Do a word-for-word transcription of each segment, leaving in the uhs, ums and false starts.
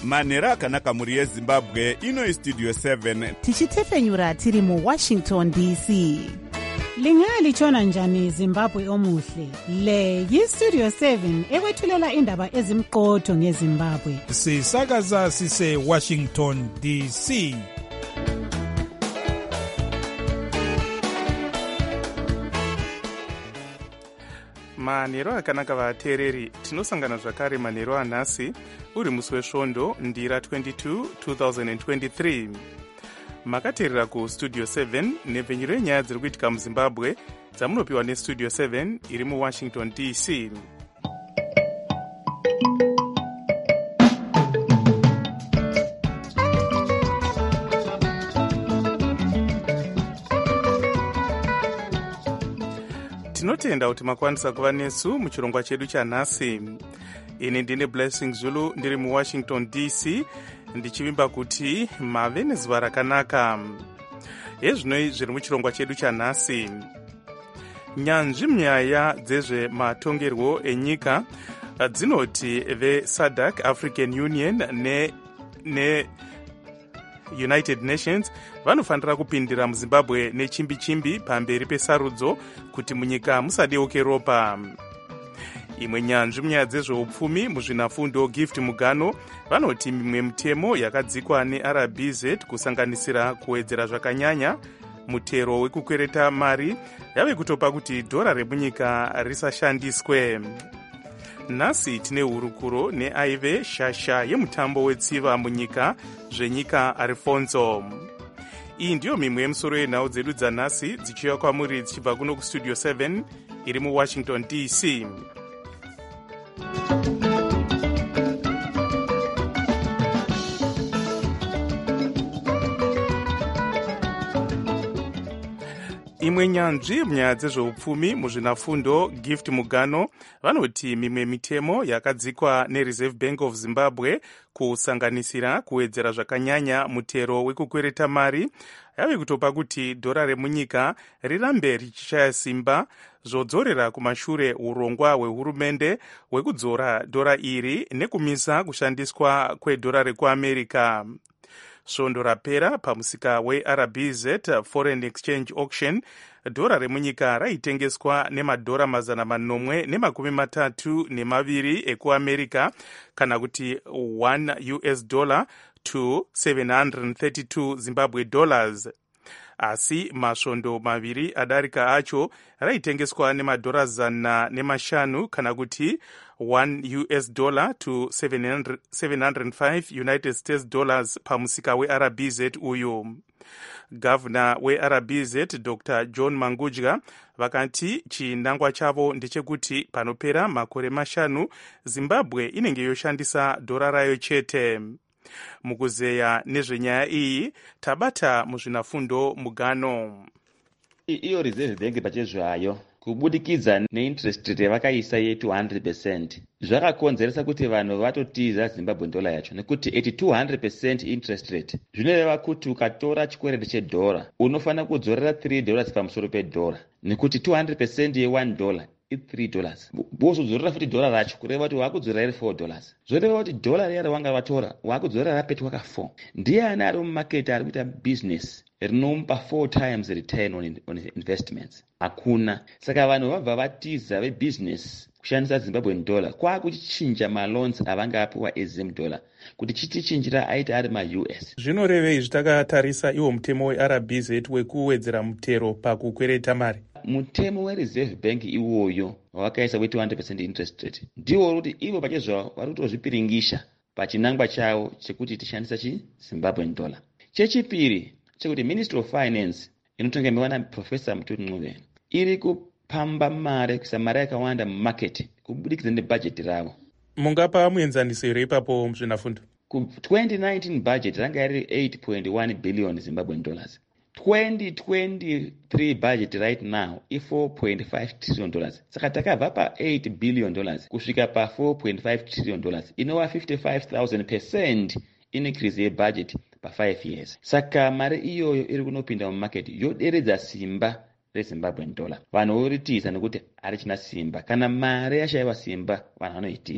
manhero akanaka mhuri yezimbabwe. Ino istudio seven tichitefenyura tiri muwashington D C. Lingalitshona njani Zimbabwe omuhle? Le yistudio seven ekwethulela indaba ezimqotho ngeZimbabwe. Sisakaza sise Washington D C. manhero akanaka vateereri, tinosangana zvakare manhero anhasi uri musi wesvondo ndira twenty-two twenty twenty-three. Makateerera kustudio seven nepfenyuro yenyaya dziri kuitika muzimbabwe dzamunopiwa nestudio seven iri muwashington D C. tinotenda kuti makwanisa kuva nesu muchirongwa chedu chanhasi. Ini ndine Blessing Zulu ndiri muwashington D C ndichivimba kuti mave nezuva rakanaka. Hezvinoi zviri muchirongwa chedu chanhasi. Nyanzvi munyaya dzezvematongerwo enyika dzinoti veSADC African Union ne, ne United Nations vanofanira kupindira muZimbabwe nechimbi chimbi pamberi pesarudzo kuti munyika musadeuke ropa. Imwe nyanzvi munyaya dzezveupfumi muzvinafundo Gift Mugano vanoti mimwe mitemo yakadzikwa neR B Z kusanganisira kuwedzera zvakanyanya mutero wekukwereta mari yave kutopa kuti dhora remunyika risashandiswe. Nhasi tine hurukuro neaive shasha yemutambo wetsiva munyika zvenyika Alfonso. Iyi ndiyo mimwe yemusoro yenhau dzedu dzanhasi dzichiuya kwamuri dzichibva kuno kustudio seven iri muwashington D C. Imwe nyanzvi munyaya dzezveupfumi muzvinafundo Gift Mugano vanoti mimwe mitemo yakadzikwa neReserve Bank of Zimbabwe kusanganisira kuwedzera zvakanyanya mutero wekukwereta mari yave kutopa kuti dhora remunyika rirambe richishaya simba, zvodzorera kumashure urongwa hwehurumende hwekudzora dhora iri nekumisa kushandiswa kwedhora rekuAmerica. Svondo rapera pamusika weR B Z Foreign Exchange Auction, dhora remunyika raitengeswa nemadhora mazana manomwe nemakumi matatu nemaviri ekuAmerica kana kuti one U S dollar to seven hundred thirty-two Zimbabwe dollars. Asi masvondo maviri adarika acho raitengeswa nemadhora zana nemashanu kana kuti one U S dollar to seven hundred five United States dollars pamusika weR B Z uyu. Gavana weR B Z Doctor John Mangudya vakati chinangwa chavo ndechekuti panopera makore mashanu Zimbabwe inenge yoshandisa dhora rayo chete. Mukuzeya nezvenyaya iyi tabata muzvinafundo Mugano. Iyo Reserve Bank pachezvayo kubudikidza neinterest rate yavakaisa ye two hundred percent zvakakonzeresa kuti vanhu vatotiza Zimbabwe dollar yacho nekuti at two hundred percent interest rate zvinoreva kuti ukatora chikwereti chedhora unofanira kudzorera three dollars pamusoro pedhora nekuti two hundred percent ye one dollar i three dollars. Bozodzorera futi dhora racho kureva kuti wakudzorera four dollars. Zvoreva kuti dhora riya rawanga vatora wakudzorera rapetwa ka four. Ndiani ari mumarket ari kuita business rinomupa four times return on, on investments? Hakuna. Saka vanhu vabva vatiza vebusiness kushandisa Zimbabwe dollar kwakuchichinja maloans avanga apiwa eZim dollar kuti chitichinjira aita ari ma-U S. Zvinorevei zvitakatarisa iwo mutemo weR B Z wekuwedzera mutero pakukwereta mari? Mutemo weReserve Bank iwoyo wakaisa we two hundred percent interest rate ndiwo kuti ivo pachezvavo vari kutozvipiringisha pachinangwa chavo chekuti tishandisa chi Zimbabwe dollar. Chechipiri chekuti Ministry of Finance inotongemewa naProfessor Mutoti Nxuveni iri kupamba mari kuisa mari yakawanda mumarket kubudikidza nebudget ravo. Mungapa muenzanisiro ipapo muzvinafundo? Ku twenty nineteen budget ranga iri eight point one billion Zimbabwe dollars. twenty twenty-three budget right now is four point five trillion dollars. Saka takabva pa eight billion dollars kusvika pa four point five trillion dollars. Inova fifty-five thousand percent increase ye budget pa five years. Saka mari iyoyo iri kunopinda mumarket yoderedza simba reZimbabwe dollar. Vanhu voritiza nekuti harichina simba. Kana mari yashaiwa simba vanhu vanoitiza.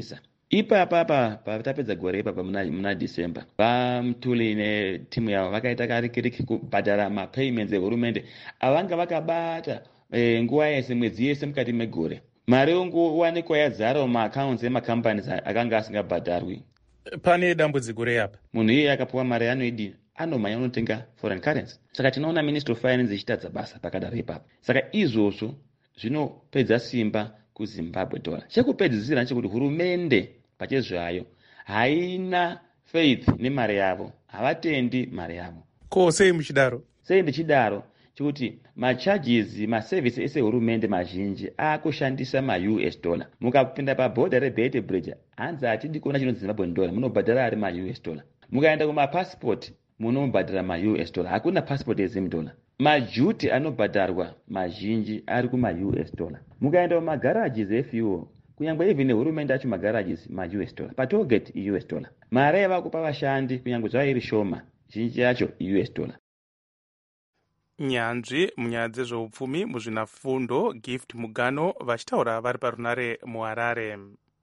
ipapa pa tapedza gore ipapa muna, muna December vaMtuli netimu yavo vakaita karikiriki kubhadhara mapayments ehurumende avanga vakabata e, nguva yese mwedzi yese mukati megore. Mari ungowanikwa yadzara mumaaccounts emacompanies akanga asingabhadharwi. Pane dambudziko reapa munhu iye akapuwa mari anoidi anomhanya unotenga foreign currency. Saka tinoona Ministry of Finance ichitadza basa pakadaro ipapa. Saka izvozvo zvinopedza simba kuZimbabwe dollar. Chekupedzisira ndechekuti hurumende pachezvayo haina faith nemari yavo, havatendi mari yavo. Ko sei muchidaro? Sei ndichidaro chekuti macharges maservice ese hurumende mazhinji akushandisa ma-U S dollar. Mukapinda pabhodha reBeit Bridge hanzi hatidi kuona chinonzi Zimbabwe dollar, munobhadhara ari ma-U S dollar. Mukaenda kumapassport munobhadhara ma-U S dollar, hakuna passport yeZim dollar. Majuti anobhadharwa mazhinji ari kuma-U S dollar. Mukaenda kumagarages efuel kunyangwe even hurumende acho magarages ma-U S dollar, patogate i-U S dollar. Mari yavakupa vashandi kunyangwe zvava iri shoma zhinji yacho i-U S dollar. Nyanzvi munyaya dzezveupfumi muzvinafundo Gift Mugano vachitaura vari parunare muHarare.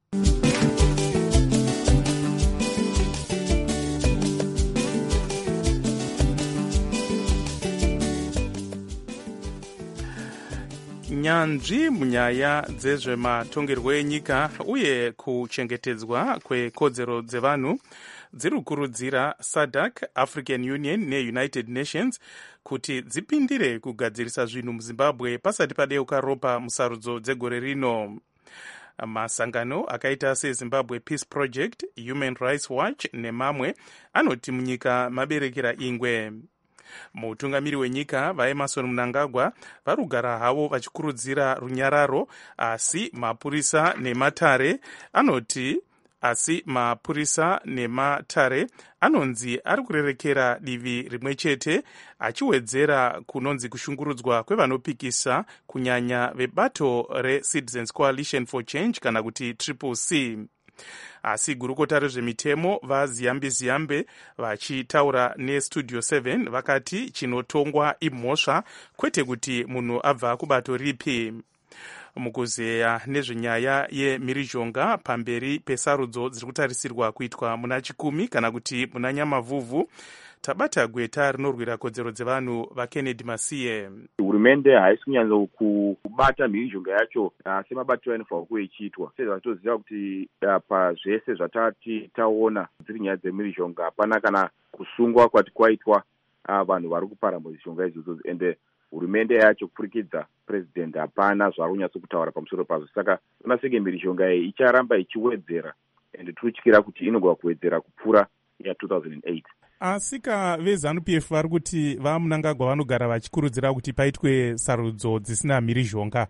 Nyanzvi munyaya dzezvematongerwo enyika uye kuchengetedzwa kwekodzero dzevanhu dziri kukurudzira SADC, African Union neUnited Nations kuti dzipindire kugadzirisa zvinhu muZimbabwe pasati padeuka ropa musarudzo dzegore rino. Masangano akaita seZimbabwe Peace Project, Human Rights Watch nemamwe anoti munyika maberekera ingwe. Mutungamiri wenyika vaEmmerson Mnangagwa vari kugara havo vachikurudzira runyararo, asi mapurisa nematare anoti asi mapurisa nematare anonzi ari kurerekera divi rimwe chete, achiwedzera kunonzi kushungurudzwa kwevanopikisa kunyanya vebato reCitizens Coalition for Change kana kuti Triple C. Asi gurukota rezvemitemo vaZiyambe Ziyambe vachitaura neStudio seven vakati chinotongwa imhosva kwete kuti munhu abva kubato ripi. Mukuzeya nezvenyaya yemhirizhonga pamberi pesarudzo dziri kutarisirwa kuitwa muna chikumi kana kuti muna Nyamavhuvhu, tabata gweta rinorwira kodzero dzevanhu vaKennedy Masiye. Hurumende haisi kunyanza kubata mhirizhonga yacho uh, semabatiro anofanirwa kuve ichiitwa. Sezvatoziva kuti uh, pazvese zvatati taona dziri nyaya dzemhirizhonga hapana kana kusungwa kwati kwaitwa uh, vanhu vari kupara mhirizhonga idzodzo, ende hurumende yacho kupfurikidza president hapana zvari kunyatso kutaura pamusoro pazvo. Saka una senge mhirizhonga iyi icharamba ichiwedzera, ende tirityira kuti inogona kuwedzera kupfuura ya two thousand eight. Asika veZANU P F vari kuti vaMnangagwa vanogara vachikurudzira kuti paitwe sarudzo dzisina mhirizhonga.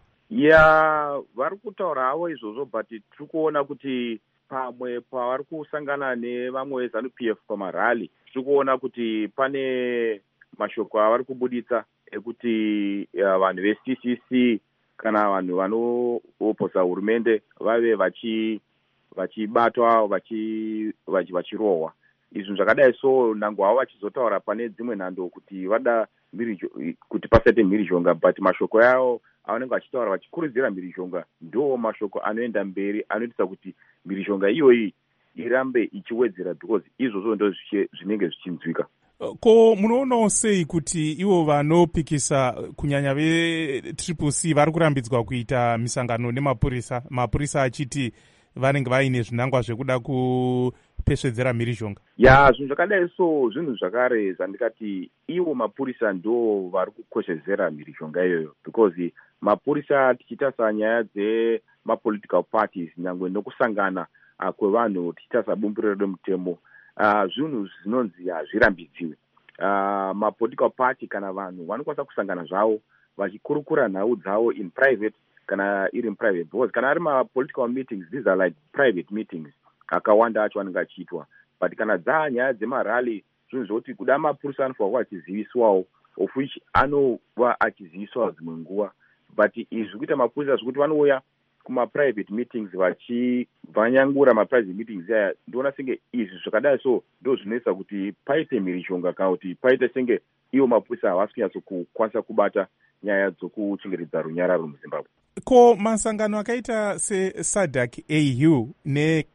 Ya vari kutaura havo izvozvo, but tiri kuona kuti pamwe pavari kusangana nevamwe veZANU P F pamarali tiri kuona kuti pane mashoko avari kubuditsa ekuti vanhu veC C C kana vanhu vanooposa hurumende vave vachi vachibatwa vachi vachirohwa. Izvi zvakadai so nango havo vachizotaura pane dzimwe nhando kuti vada kuti pasaite mhirizhonga, but mashoko yavo avanenge vachitaura vachikurudzira mhirizhonga ndo mashoko anoenda mberi anoitisa kuti mhirizhonga iyoyi irambe ichiwedzera, because izvozvo ndo zvinenge zvichinzwika. Ko munoonawo sei kuti ivo vanopikisa kunyanya veTriple C vari kurambidzwa kuita misangano nemapurisa, mapurisa achiti vanenge vaine zvinangwa zvekuda kupesvedzera mhirizhonga? Ya zvinhu zvakadai so zvinhu zvakare zvandikati ivo mapurisa ndo vari kukweshezera mhirizhonga iyoyo, because mapurisa tichitarisa nyaya dzemapolitical parties nyangwe nokusangana uh, kwevanhu tichitarisa bumbiro remutemo uh, zvinhu zvinonzi hazvirambidziwe. Uh, mapolitical party kana vanhu vanokwanisa kusangana zvavo vachikurukura nhau dzavo in private kana iri in private, because kana ari mapolitical meetings these are like private meetings akawanda acho anenge achiitwa, but kana dzaa nyaya dzemarali zvinhu zvokuti kuda mapurisa anofanirwa kuva achiziviswawo, of which anova achiziviswa dzimwe nguva, but izvi kuita mapurisa zvokuti vanouya kuma-private meetings vachibvanyangura ma-private meetings aya, ndiona senge izvi zvakadai so ndo zvinoisa kuti paite mhirizhonga kana kuti paite senge ivo mapurisa havasi kunyatso kukwanisa kubata nyaya dzokuchengetedza runyararo muZimbabwe. Ko masangano akaita seSADC A U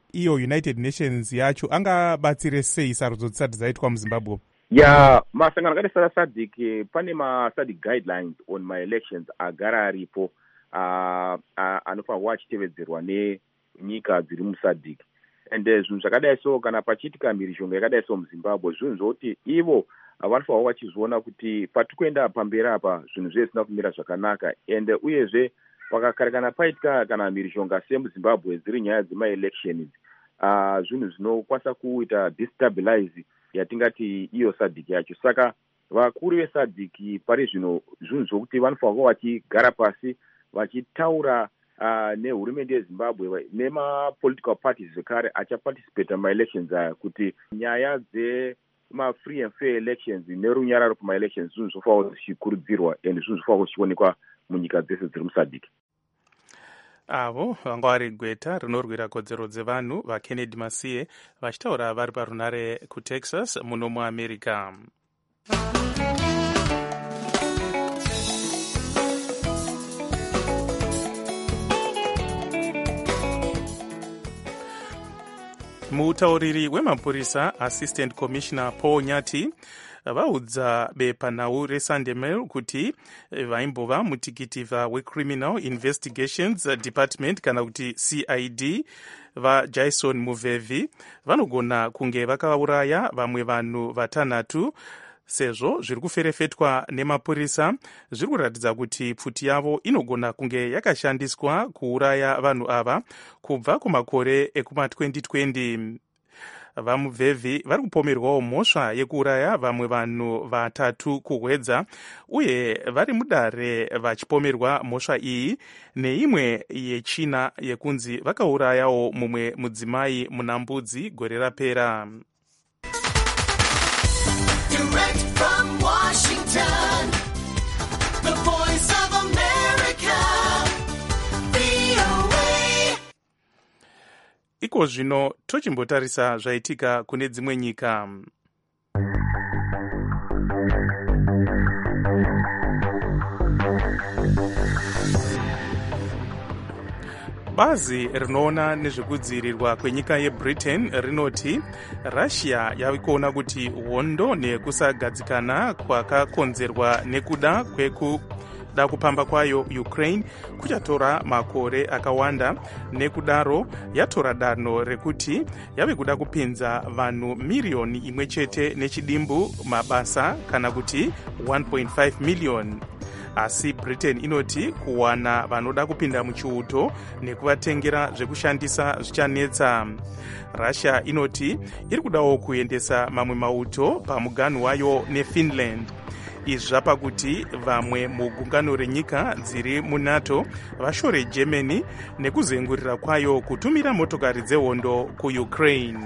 iyo United Nations yacho angabatsire sei sarudzo dzisati dzaitwa muZimbabwe? ya masangano akaita sana SADC pane maSADC guidelines on my elections agara aripo uh, uh, anofanirwa achitevedzerwa nenyika dziri muSADC. And zvinhu zvakadai so kana pachiitika mhirizhonga yakadai so muZimbabwe zvinhu zvokuti ivo vanofanirwa vachizoona kuti patikuenda pamberi apa zvinhu zvisina kumira zvakanaka. And uyezve pakakare kana paitika kana mhirizhonga semuZimbabwe dziri nyaya dzemaelections uh, zvinhu zvinokwanisa kuita destabilize yatingati iyo SADC yacho. Saka vakuru veSADC pari zvino zvinhu zvokuti vanofanirwa vachigara pasi vachitaura uh, nehurumende yeZimbabwe nemapolitical parties zvekare achaparticipate mumaelections aya kuti nyaya dzema-free and fair elections nerunyararo kumaelections zvinhu zvofanirwa zvichikurudzirwa and zvinhu zvofanirwa zvichionekwa munyika dzese dziri muSADC. avo vanga vari gweta rinorwira kodzero dzevanhu vaKennedy Masiye vachitaura vari parunare kuTexas muno muAmerica. Mutauriri wemapurisa Assistant Commissioner Paul Nyati vaudza bepanhau reSunday Mail kuti vaimbova mutikiti weCriminal Investigations Department kana kuti C I D vaJason Muvhevi vanogona kunge vakauraya vamwe vanhu vatanhatu. Sezvo zviri kuferefetwa nemapurisa zviri kuratidza kuti pfuti yavo inogona kunge yakashandiswa kuuraya vanhu ava kubva kumakore ekuma-twenty twenty. VaMuvhevi vari kupomerwawo mhosva yekuuraya vamwe vanhu vatatu kuhwedza uye vari mudare vachipomerwa mhosva iyi neimwe yechina yekunzi vakaurayawo mumwe mudzimai muna Mbudzi gore rapera. Direct from Washington, the voice of America, V O A. Iko zvino tochimbotarisa zvaitika kune dzimwe nyika. Bazi rinoona nezvekudzivirirwa kwenyika yeBritain rinoti Russia yava kuona kuti hondo nekusagadzikana kwakakonzerwa nekuda kwekuda kupamba kwayo Ukraine kuchatora makore akawanda. Nekudaro yatora danho rekuti yave kuda kupinza vanhu miriyoni imwe chete nechidimbu mabasa kana kuti one point five million. Asi Britain inoti kuwana vanoda kupinda muchiuto nekuvatengera zvekushandisa zvichanetsa. Russia inoti iri kudawo kuendesa mamwe mauto pamuganhu wayo neFinland. Izvi zvapa kuti vamwe mugungano renyika dziri muNATO vashore Germany nekuzengurira kwayo kutumira motokari dzehondo kuUkraine.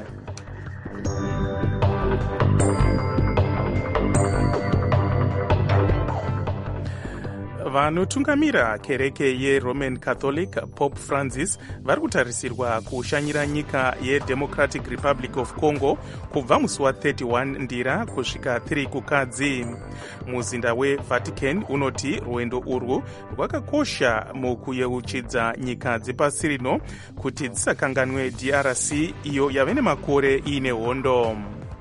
Vanotungamira kereke yeRoman Catholic Pope Francis vari kutarisirwa kushanyira nyika yeDemocratic Republic of Congo kubva musi wa-thirty-one ndira kusvika three kukadzi. Muzinda weVatican unoti rwendo urwu rwakakosha mukuyeuchidza nyika dzepasi rino kuti dzisakanganwe D R C iyo yave nemakore iine hondo.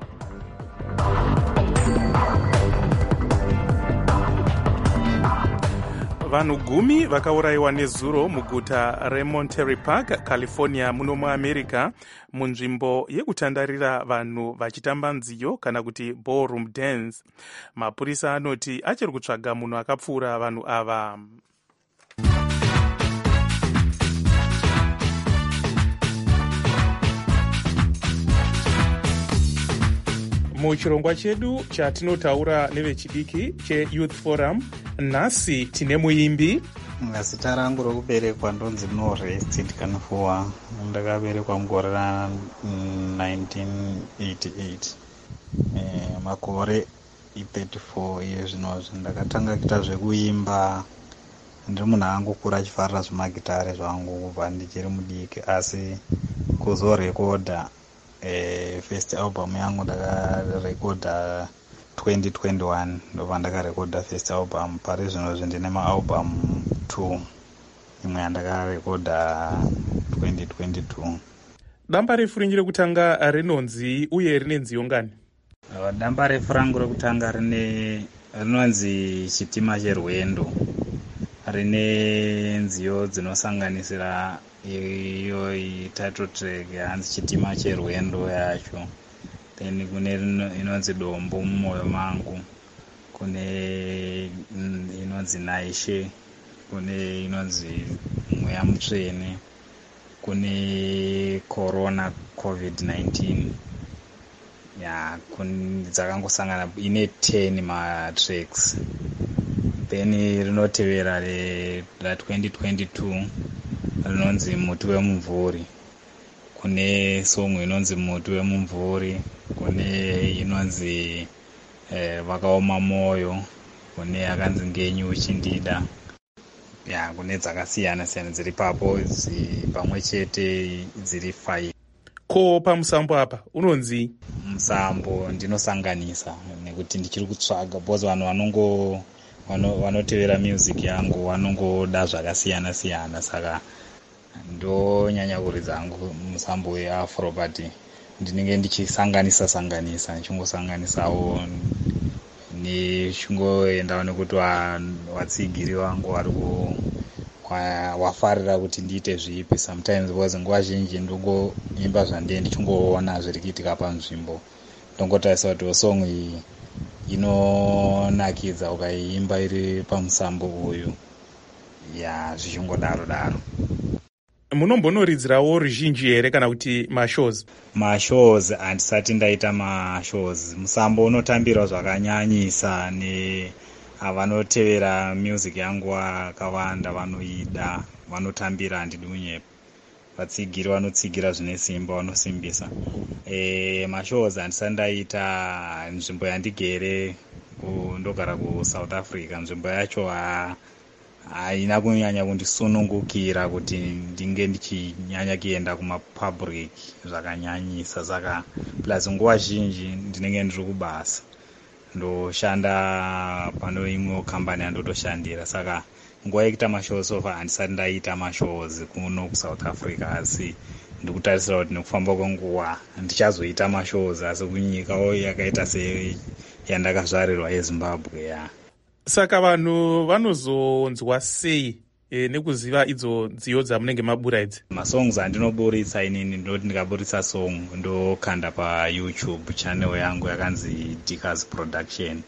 Vanhu gumi vakaurayiwa nezuro muguta reMonterey Park, California muno muAmerica munzvimbo yekutandarira vanhu vachitamba nziyo kana kuti ballroom dance. Mapurisa anoti achiri kutsvaga munhu akapfuura vanhu ava. Muchirongwa chedu chatinotaura nevechidiki cheYouth Forum, nhasi tine muimbi. Zita rangu rokuberekwa ndonzi Norest Kanfuwa. Ndakaberekwa mugore ra nineteen eighty-eight. Eh, makore thirty-four iyo zvinozvi ndakatanga kuita zvekuimba. Ndiri munhu angokura achifarira zvemagitare zvangu kubva ndichiri mudiki, asi kuzorekodha Eh, first album yangu ndakarekodha twenty twenty-one ndobva ndakarekodha first album. Pari zvino ndine maalbum two, imwe yandakarekodha twenty twenty-two. Damba refu renyu rekutanga rinonzi uye rine nziyo ngani? Damba refu rangu rekutanga rine rinonzi chitima cherwendo. Rine nziyo dzinosanganisira iyo title track yanzi chitima cherwendo yacho. Then kune inonzi dombo mumwoyo mangu. Kune inonzi naishe. Kune inonzi mweya mutsvene. Kune corona covid nineteen. Ya kun dzakangosangana ine ten ma tracks. Then rinotevera re la twenty twenty-two rinonzi muti wemumvuri. Kune song inonzi muti wemumvuri. Kune inonzi eh, vakaoma moyo. Kune akanzi ngenyu uchindida. Ya kune dzakasiyana siyana dziri papo pamwe chete dziri five. Ko pamusambo apa unonzi? Musambo ndinosanganisa nekuti ndichiri kutsvaga because vanhu vanongo vanotevera music yangu vanongoda zvakasiyana siyana, saka ndonyanya kuridza hangu musambo weafro but ndinenge ndichisanganisa sanganisa ndichingosanganisawo ndichingoendawo nekuti vatsigiri vangu vari wafarira kuti ndiite zvipi. Sometimes because nguva zhinji ndongoimba zvandee ndichingoona zviri kuitika panzvimbo, ndongotarisa kuti song iyi inonakidza ukaiimba iri pamusambo uyu, ya zvichingodaro daro. Munombonoridzirawo ruzhinji here kana kuti mashows? Mashows handisati ndaita mashows. Musambo unotambirwa zvakanyanyisa ne vanotevera music yangu akawanda, vanoida, vanotambira handidi unyepa. Vatsigiri vanotsigira zvine simba, vanosimbisa. E, mashows handisati ndaita. Nzvimbo yandigere ndogara kuSouth Africa, nzvimbo yacho haina kunyanya kundisunungukira kuti ndinge ndichinyanya kuenda kumapublic zvakanyanyisa, saka plus nguva zhinji ndinenge ndiri kubasa ndoshanda pano imwe kambani yandotoshandira, saka nguva yekuita mashows sofa handisati ndaita mashows kuno kuSouth Africa, asi ndikutarisira kuti nekufamba kwenguva ndichazoita mashows, asi kunyikawo yakaita seyandakazvarirwa yeZimbabwe ya. Saka vanhu vanozonzwa sei e, nekuziva idzo nziyo dzamunenge mabura idzi? Masongs andinoburitsa inini ndoti ndikaburitsa song ndokanda paYouTube channel yangu yakanzi Dickers Production,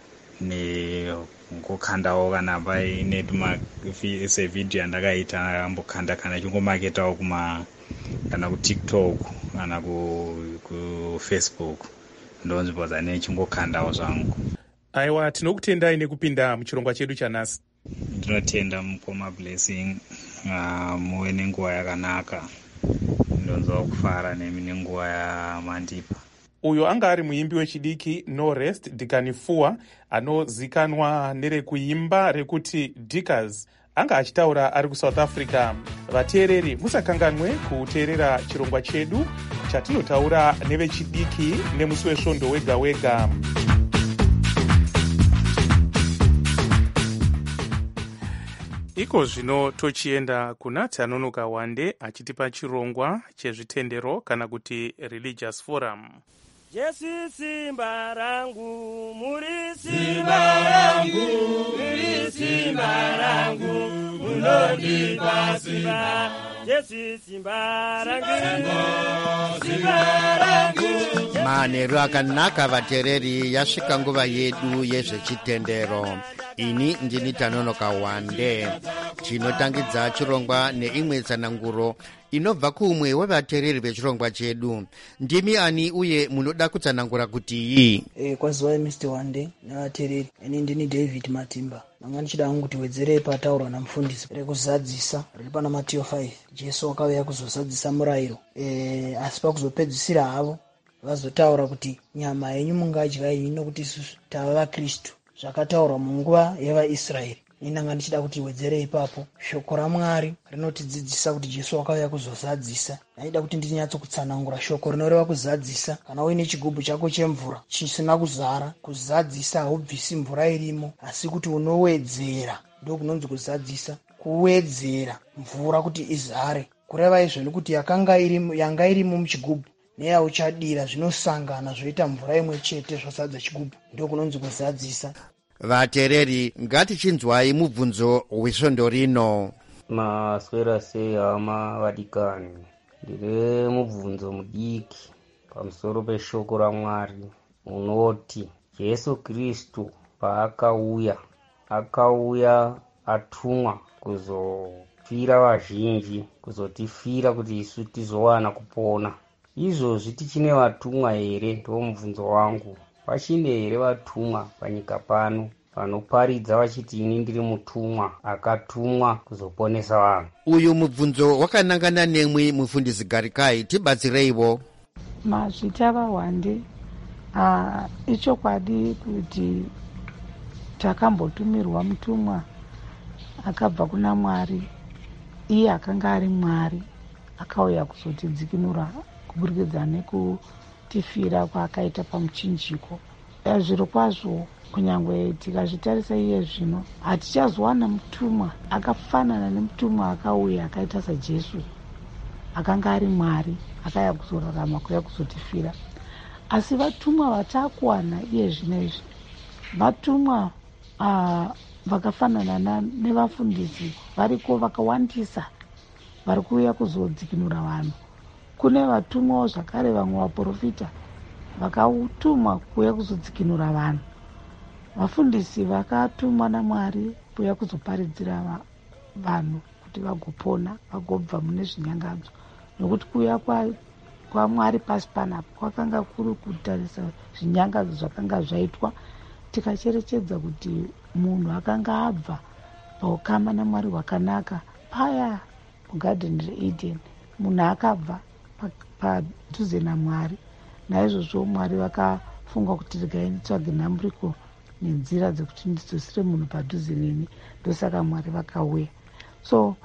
nengokandawo kana paine sevidhiyo yandakaita ndakambokanda kana chingomaketawo kuma kana kuTikTok kana kuFacebook, ndonzvimbo dzane chingokandawo zvangu. Aiwa, tinokutendai nekupinda muchirongwa chedu chanhasi. Ndinotenda mukoma blessing, uh, muve nenguva yakanaka, ndonzwa kufara nemi nenguva yamandipa. Uyo anga ari muimbi wechidiki No Rest Dikanifuwa, anozikanwa nerekuimba rekuti Dickers, anga achitaura ari kuSouth Africa. Vateereri, musakanganwe kuteerera chirongwa chedu chatinotaura nevechidiki nemusi wesvondo wega wega. Iko zvino tochienda kuna Tanonoka Wande achitipa chirongwa chezvitendero kana kuti religious forum. Jesu simba rangu, muri simba rangu, muri simba rangu, munondipa simba. Jesu simba rangu, simba rangu. Manheru akanaka vateereri, yasvika nguva yedu yezvechitendero. Ini ndini Tanonoka Wande. Tinotangidza chirongwa neimwe tsananguro inobva kumwe wevateereri vechirongwa chedu. Ndimi ani uye munoda kutsanangura kuti iyi? E, kwaziwai mister Wande navateereri. Ini ndini David Matimba. Manga ndichida hangu kuti wedzerei pataurwa namufundisi rekuzadzisa riri pana Matthew five. Jesu akauya kuzozadzisa murayiro. E, asi pakuzopedzisira havo vazotaura kuti nyama yenyu mungadya iyi nokuti isusu tava vaKristu. Zvakataurwa munguva yevaIsraeri. Inanga ndichida kuti wedzere ipapo. Shoko raMwari rinotidzidzisa kuti Jesu akauya kuzozadzisa. Naida kuti ndinyatso kutsanangura shoko rinoreva kuzadzisa. Kana uine chigubhu chako chemvura chisina kuzara, kuzadzisa haubvisi mvura irimo, asi kuti unowedzera, ndokunonzi kuzadzisa. Kuwedzera mvura kuti izare kureva izvo nekuti yakanga iri yanga irimo muchigubhu neyauchadira zvinosangana zvoita mvura imwe chete zvazadza chigubhu, ndo kunonzi kuzadzisa. vateereri ngatichinzwai mubvunzo wesvondo rino. Maswera sei hama vadikani, ndine mubvunzo mudiki pamusoro peshoko raMwari unoti Jesu Kristu paakauya akauya atumwa kuzofira vazhinji, kuzotifira kuti isu tizowana kupona. Izvozvi tichine vatumwa here? Ndo mubvunzo wangu. Vachine here vatumwa panyika pano vanoparidza vachiti ini ndiri mutumwa akatumwa kuzoponesa vanhu? Uyu mubvunzo wakanangana nemwi mufundisi Garikai, tibatsireiwo. Mazvita vaWande, uh, ichokwadi kuti takambotumirwa mutumwa akabva kuna Mwari, iye akanga ari Mwari akauya kuzotidzikinura kuburikidza nekutifira kwaakaita pamuchinjiko. Zviro kwazvo kunyangwe tikazvitarisa iye zvino hatichazowana mutumwa akafanana nemutumwa akauya akaita saJesu akanga ari Mwari akauya kuzorarama kuya kuzotifira. Asi vatumwa vatakuwana iye zvino izvi vatumwa uh, vakafanana nevafundisi variko vakawandisa vari kuuya kuzodzikinura vanhu. Kune vatumwawo zvakare vamwe vaprofita vakautumwa kuuya kuzodzikinura vanhu. Vafundisi vakatumwa naMwari kuuya kuzoparidzira vanhu kuti vagopona vagobva mune zvinyangadzo, nokuti kuuya kwaMwari pasi panapa kwakanga kuri kutarisa zvinyangadzo zvakanga zvaitwa tikacherechedza kuti munhu akanga abva paukama naMwari hwakanaka paya mugarden reEden. Munhu akabva padhuze naMwari, naizvozvo Mwari vakafunga kuti regai nditsvage nhambiriko nenzira dzekuti ndidzosire munhu padhuze neni, ndosaka Mwari vakauya. So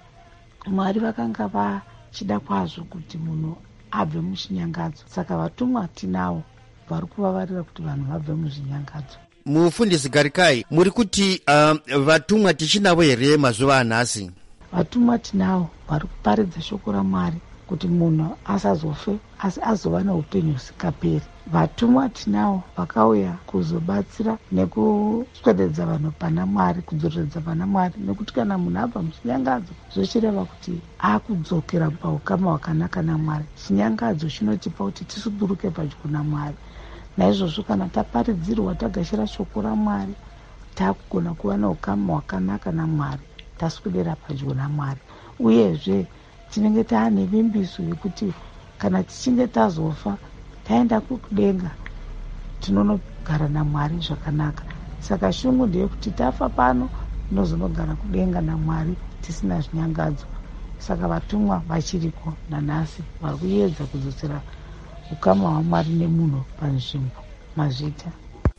Mwari vakanga vachida kwazvo kuti munhu abve muzvinyangadzo, saka vatumwa tinavo vari kuvavarira kuti vanhu vabve muzvinyangadzo. Mufundisi Garikai, muri kuti uh, vatumwa tichinavo here mazuva anhasi? Vatumwa tinavo vari kuparidza shoko raMwari kuti munhu asazofe asi azova neupenyu husingaperi. Vatumwa tinavo vakauya kuzobatsira nekuswededza vanhu pana Mwari, kudzoreredza pana Mwari, nekuti kana munhu abva muchinyangadzo zvochireva kuti akudzokera paukama hwakanaka naMwari. Chinyangadzo chinotipa kuti tisuburuke padyo naMwari. Naizvozvo kana taparidzirwa tagashira shoko raMwari takugona kuva neukama hwakanaka naMwari, taswedera padyo naMwari. Uyezve tinenge taane vimbiso yekuti kana tichinge tazofa taenda kudenga tinonogara naMwari zvakanaka. Saka shungu ndeyekuti tafa pano tinozonogara kudenga naMwari tisina zvinyangadzo. Saka vatumwa vachiriko nanhasi vari kuedza kudzosera ukama hwaMwari nemunhu panzvimbo. Mazvita.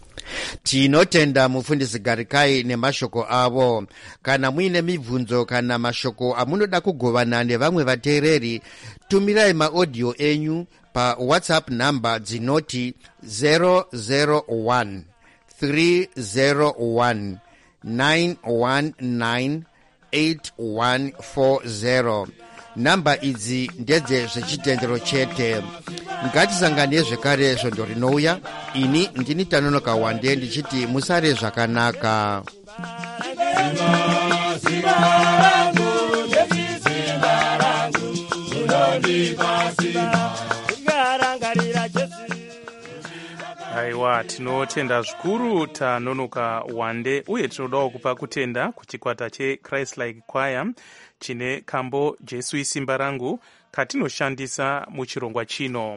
Tinotenda mufundisi Garikai nemashoko avo. Kana muine mibvunzo kana mashoko amunoda kugovana nevamwe vateereri, tumirai maaudio enyu pa WhatsApp number dzinoti zero zero one three zero one nine one nine eight one four zero. Namba idzi ndedze zvechitendero chete. Ngatisangane zvekare svondo rinouya. Ini ndini Tanonoka Wande ndichiti musare zvakanaka. Aiwa, tinotenda zvikuru Tanonoka Wande, uye tinodawo kupa kutenda kuchikwata cheChrist Like Choir chine kambo Jesu isimba rangu katinoshandisa muchirongwa chino.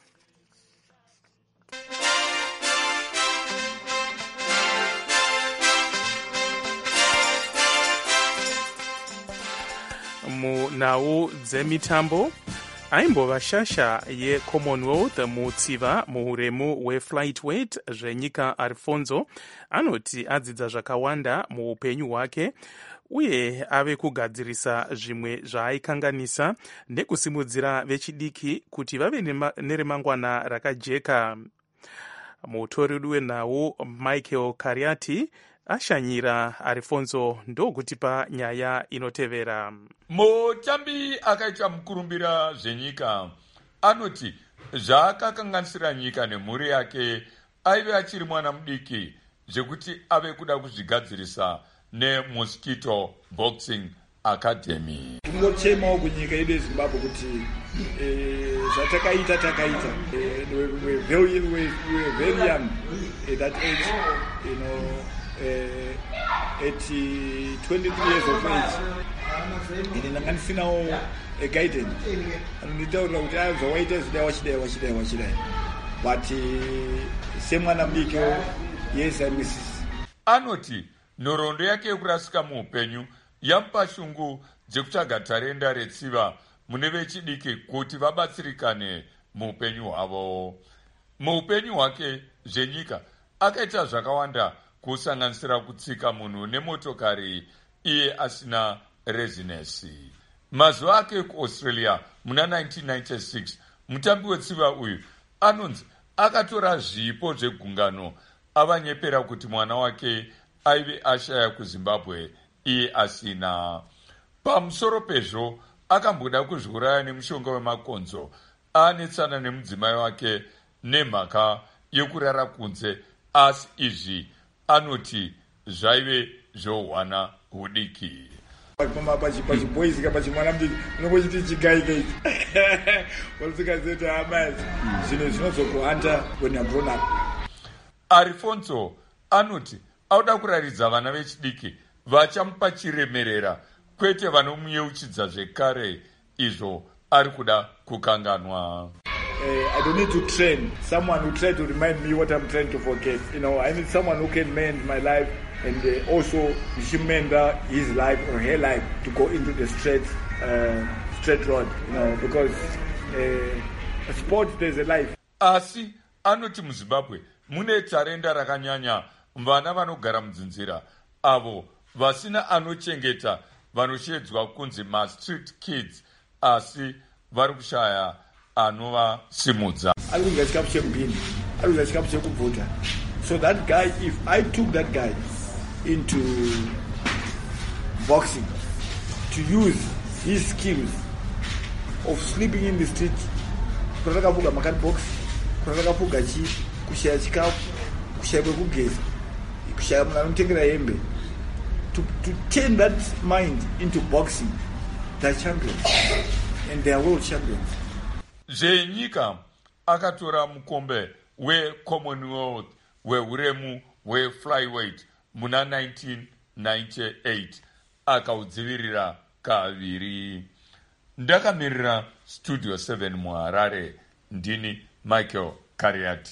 Munhau dzemitambo, aimbova shasha yeCommonwealth mutsiva muhuremu weflightweight zvenyika Alfonso anoti adzidza zvakawanda muupenyu hwake uye ave kugadzirisa zvimwe zvaaikanganisa nekusimudzira vechidiki kuti vave neremangwana rakajeka. Mutori wenhau Michael Kariati ashanyira Arifonso ndokutipa nyaya inotevera. Mutambi akaita mukurumbira zvenyika anoti zvaakakanganisira nyika nemhuri yake aive achiri mwana mudiki zvekuti ave kuda kuzvigadzirisa neMosquito Boxing Academy. Tingochemawo kunyika yedu yeZimbabwe kuti zvatakaita takaita. We're very, we're very young at that age, you know, uh, at twenty-three years of age. Ine nanganisinawo a guidance. Anonditaurira kuti azowaita zvidai wachidai wachidai wachidai. But semwana mudiki, yes, I miss. Anoti nhoroondo yake yekurasika muupenyu yamupa shungu dzekutsvaga tarenda retsiva mune vechidiki kuti vabatsirikane muupenyu hwavo. Muupenyu hwake zvenyika akaita zvakawanda kusanganisira kutsika munhu nemotokari iye asina rezinesi. Mazuva ake kuAustralia muna nineteen ninety-six mutambi wetsiva uyu anonzi akatora zvipo zvegungano avanyepera kuti mwana wake aive ashaya kuZimbabwe iye asina. Pamusoro pezvo akamboda kuzviuraya nemushonga wemakonzo aanetsana nemudzimai wake nemhaka yekurara kunze, asi izvi anoti zvaive zvohwana hudiki. Pachiboyisika pachimwana mudiki unongochiti chigaika ichi wasikazeti amazi zvino zvinozokuhanta when you're grown up. Arifonso anoti auda kuraridza vana vechidiki vachamupa chiremerera kwete vanomuyeuchidza zvekare izvo ari kuda kukanganwa. Uh, I don't need to train someone who try to remind me what I'm trying to forget. You know, I need someone who can mend my life and uh, also mend his life or her life to go into the straight, uh, straight road. You know, because uh, sport there's a life. Asi anoti muZimbabwe mune tarenda rakanyanya vana vanogara mudzinzira avo vasina anochengeta vanoshedzwa kunzi ma-street kids asi vari kushaya anovasimudza. So that guy, if I took that guy into boxing to use his skills of sleeping in the street, kunatakapuga makati box, kunatakapuga chi, kushaya chikafu, kushaya kwekugeza, kushaya munhu anotengera hembe. To, to turn that mind into boxing, they're champions and they are world champions. Zvenyika akatora mukombe weCommonwealth weuremu weflyweight muna nineteen ninety-eight akaudzivirira kaviri. Ndakamirira Studio seven muHarare, ndini Michael Kariati.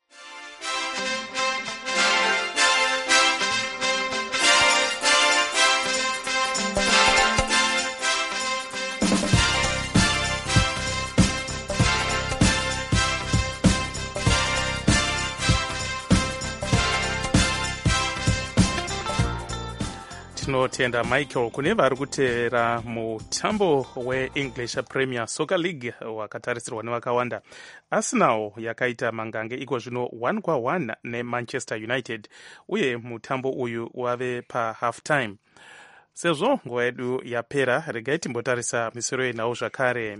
Tinotenda Michael. Kune vari kuteera mutambo weEnglish Premier Soccer League wakatarisirwa nevakawanda. Arsenal yakaita mangange iko zvino one kwa one neManchester United uye mutambo uyu wave pahalf time. Sezvo nguva yedu yapera, regai timbotarisa misoro yenhau zvakare.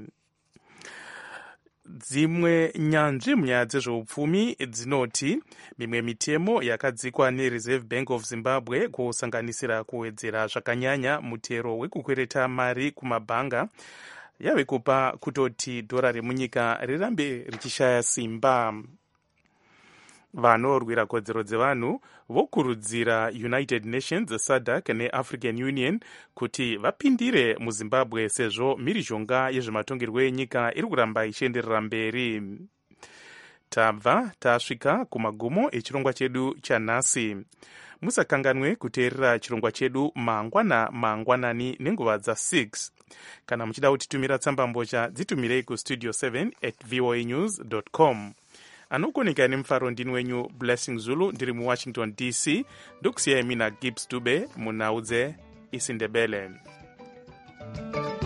Dzimwe nyanzvi munyaya dzezveupfumi dzinoti mimwe mitemo yakadzikwa neReserve Bank of Zimbabwe kusanganisira kuwedzera zvakanyanya mutero wekukwereta mari kumabhanga yave kupa kutoti dhora remunyika rirambe richishaya simba. Vanorwira kodzero dzevanhu vokurudzira United Nations, S A D C neAfrican Union kuti vapindire muZimbabwe sezvo mhirizhonga yezvematongerwo enyika iri kuramba ichienderera mberi. Tabva tasvika kumagumo echirongwa chedu chanhasi. Musakanganwe kuteerera chirongwa chedu mangwana mangwanani nenguva dza six. Kana muchida kutitumira tsambambocha dzitumirei kustudio seven at voa news dot com. Anokoneka nemufaro ndini wenyu Blessing Zulu, ndiri muWashington D C. Ndokusiyai mina Gibbs Dube munhau dzeIsindebele.